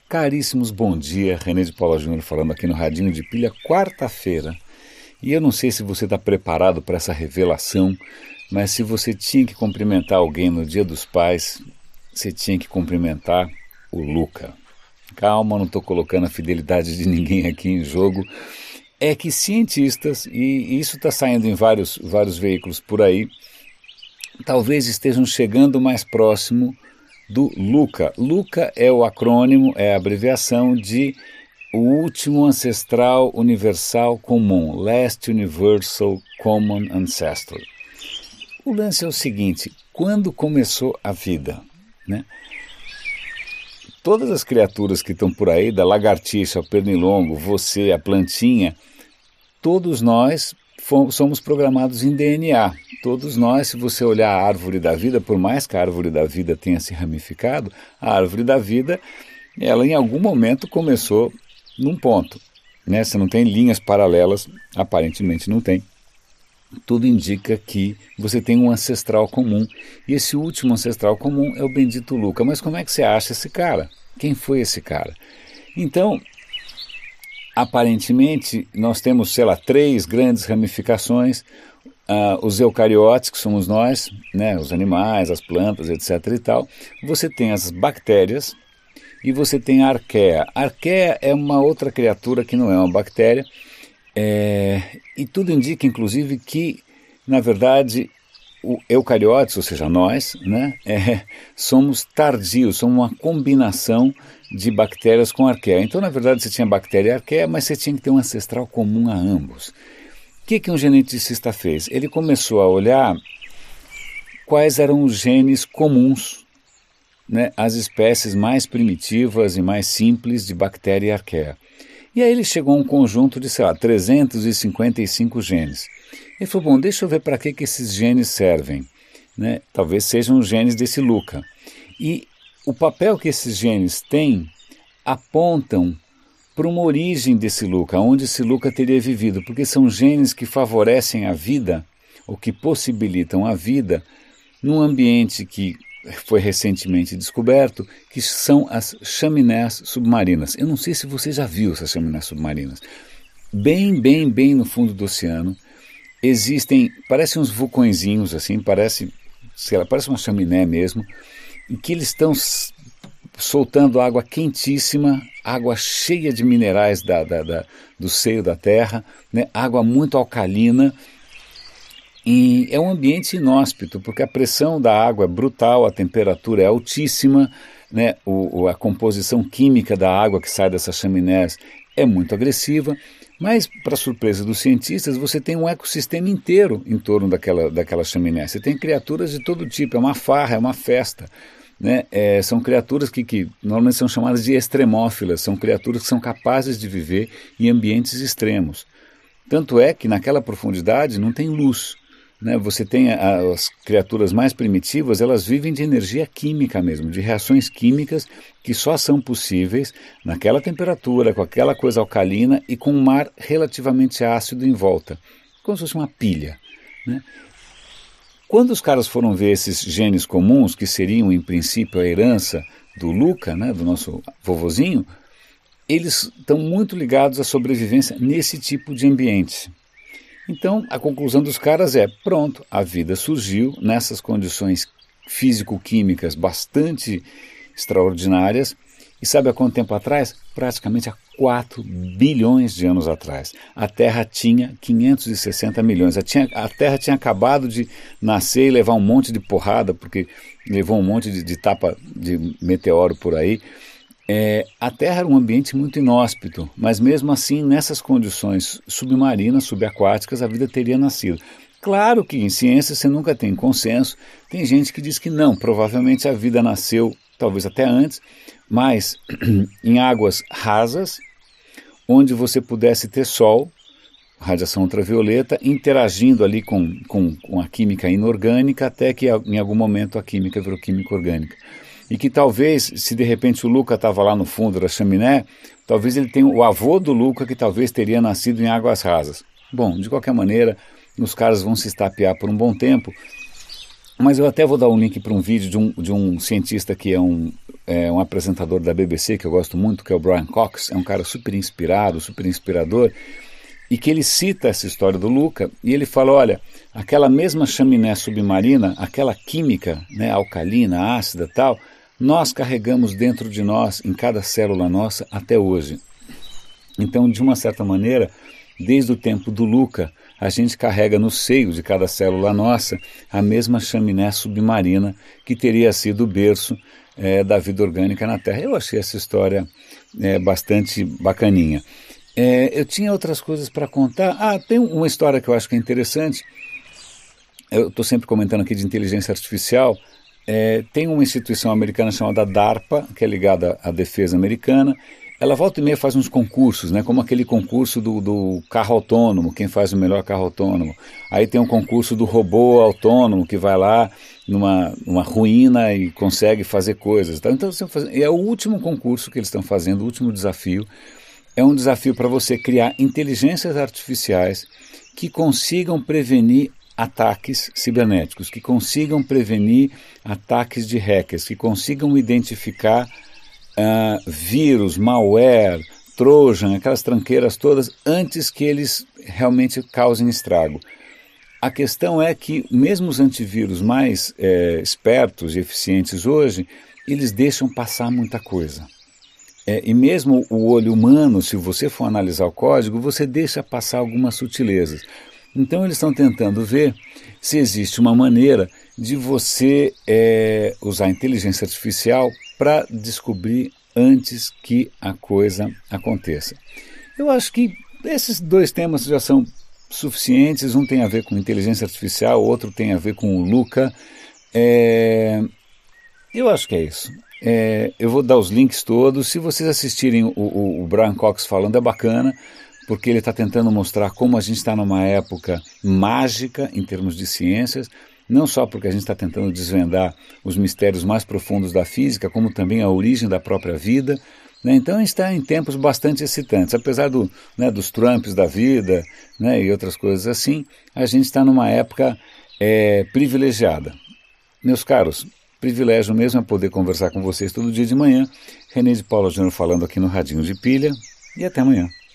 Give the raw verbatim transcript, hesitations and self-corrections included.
Caríssimos, bom dia. René de Paula Júnior falando aqui no Radinho de Pilha, quarta-feira. E eu não sei se você está preparado para essa revelação, mas se você tinha que cumprimentar alguém no Dia dos Pais, você tinha que cumprimentar o Luca. Calma, não estou colocando a fidelidade de ninguém aqui em jogo. É que cientistas, e isso está saindo em vários, vários veículos por aí, talvez estejam chegando mais próximo do Luca. Luca é o acrônimo, é a abreviação de o último ancestral universal comum, Last Universal Common Ancestor. O lance é o seguinte, quando começou a vida, né? Todas as criaturas que estão por aí, da lagartixa ao pernilongo, você, a plantinha, todos nós fomos, somos programados em D N A. Todos nós, se você olhar a árvore da vida, por mais que a árvore da vida tenha se ramificado, a árvore da vida, ela em algum momento começou num ponto, né? Você não tem linhas paralelas, aparentemente não tem. Tudo indica que você tem um ancestral comum, e esse último ancestral comum é o bendito Luca. Mas como é que você acha esse cara? Quem foi esse cara? Então, aparentemente, nós temos, sei lá, três grandes ramificações. Uh, os eucariotes, que somos nós, né, os animais, as plantas, etc e tal. Você tem as bactérias e você tem a arqueia. A arqueia é uma outra criatura que não é uma bactéria, é, e tudo indica, inclusive, que, na verdade, o eucariotes, ou seja, nós, né, é, somos tardios, somos uma combinação de bactérias com arqueia. Então, na verdade, você tinha bactéria e arqueia, mas você tinha que ter um ancestral comum a ambos. O que, que um geneticista fez? Ele começou a olhar quais eram os genes comuns, né, às espécies mais primitivas e mais simples de bactéria e arqueia. E aí ele chegou a um conjunto de, sei lá, trezentos e cinquenta e cinco genes. Ele falou, bom, deixa eu ver para que, que esses genes servem, né? Talvez sejam os genes desse Luca. E o papel que esses genes têm apontam para uma origem desse Luca, onde esse Luca teria vivido, porque são genes que favorecem a vida, ou que possibilitam a vida, num ambiente que foi recentemente descoberto, que são as chaminés submarinas. Eu não sei se você já viu essas chaminés submarinas. Bem, bem, bem no fundo do oceano, existem, parecem uns vulcõezinhos, assim, parece, sei lá, parece uma chaminé mesmo, em que eles estão soltando água quentíssima, água cheia de minerais da, da, da, do seio da terra, né? Água muito alcalina, e é um ambiente inóspito, porque a pressão da água é brutal, a temperatura é altíssima, né? o, a composição química da água que sai dessas chaminés é muito agressiva, mas, para surpresa dos cientistas, você tem um ecossistema inteiro em torno daquela, daquela chaminé. Você tem criaturas de todo tipo, é uma farra, é uma festa. Né? É, são criaturas que, que normalmente são chamadas de extremófilas, são criaturas que são capazes de viver em ambientes extremos. Tanto é que naquela profundidade não tem luz. Né? Você tem a, as criaturas mais primitivas, elas vivem de energia química mesmo, de reações químicas que só são possíveis naquela temperatura, com aquela coisa alcalina e com um mar relativamente ácido em volta, como se fosse uma pilha. Né? Quando os caras foram ver esses genes comuns, que seriam em princípio a herança do Luca, né, do nosso vovozinho, eles estão muito ligados à sobrevivência nesse tipo de ambiente. Então, a conclusão dos caras é, pronto, a vida surgiu nessas condições físico-químicas bastante extraordinárias, e sabe há quanto tempo atrás? Praticamente há quatro bilhões de anos atrás. A Terra tinha quinhentos e sessenta milhões. A, tinha, a Terra tinha acabado de nascer e levar um monte de porrada, porque levou um monte de, de tapa de meteoro por aí. É, a Terra era um ambiente muito inóspito, mas mesmo assim, nessas condições submarinas, subaquáticas, a vida teria nascido. Claro que em ciência você nunca tem consenso, tem gente que diz que não, provavelmente a vida nasceu, talvez até antes, mas em águas rasas, onde você pudesse ter sol, radiação ultravioleta, interagindo ali com, com, com a química inorgânica, até que em algum momento a química virou química orgânica. E que talvez, se de repente o Luca estava lá no fundo da chaminé, talvez ele tenha o avô do Luca que talvez teria nascido em águas rasas. Bom, de qualquer maneira, os caras vão se estapear por um bom tempo, mas eu até vou dar um link para um vídeo de um, de um cientista que é um é, um apresentador da B B C que eu gosto muito, que é o Brian Cox, é um cara super inspirado, super inspirador, e que ele cita essa história do Luca, e ele fala, olha, aquela mesma chaminé submarina, aquela química, né, alcalina, ácida e tal, nós carregamos dentro de nós, em cada célula nossa, até hoje. Então, de uma certa maneira, desde o tempo do Luca, a gente carrega no seio de cada célula nossa a mesma chaminé submarina que teria sido o berço é, da vida orgânica na Terra. Eu achei essa história é, bastante bacaninha. É, eu tinha outras coisas para contar. Ah, tem uma história que eu acho que é interessante. Eu estou sempre comentando aqui de inteligência artificial. É, tem uma instituição americana chamada DARPA, que é ligada à defesa americana. Ela volta e meia faz uns concursos, né, como aquele concurso do, do carro autônomo, quem faz o melhor carro autônomo. Aí tem um concurso do robô autônomo, que vai lá numa, numa ruína e consegue fazer coisas. Então, então é o último concurso que eles estão fazendo, o último desafio. É um desafio para você criar inteligências artificiais que consigam prevenir ataques cibernéticos, que consigam prevenir ataques de hackers, que consigam identificar uh, vírus, malware, trojan, aquelas tranqueiras todas, antes que eles realmente causem estrago. A questão é que mesmo os antivírus mais é, espertos e eficientes hoje, eles deixam passar muita coisa. É, e mesmo o olho humano, se você for analisar o código, você deixa passar algumas sutilezas. Então eles estão tentando ver se existe uma maneira de você é, usar a inteligência artificial para descobrir antes que a coisa aconteça. Eu acho que esses dois temas já são suficientes. Um tem a ver com inteligência artificial, o outro tem a ver com o Luca. É, eu acho que é isso. É, eu vou dar os links todos. Se vocês assistirem o, o, o Brian Cox falando, é bacana, porque ele está tentando mostrar como a gente está numa época mágica em termos de ciências, não só porque a gente está tentando desvendar os mistérios mais profundos da física, como também a origem da própria vida. Né? Então a gente está em tempos bastante excitantes, apesar do, né, dos Trumps da vida, né, e outras coisas assim, a gente está numa época é, privilegiada. Meus caros, privilégio mesmo é poder conversar com vocês todo dia de manhã. René de Paula Júnior falando aqui no Radinho de Pilha, e até amanhã.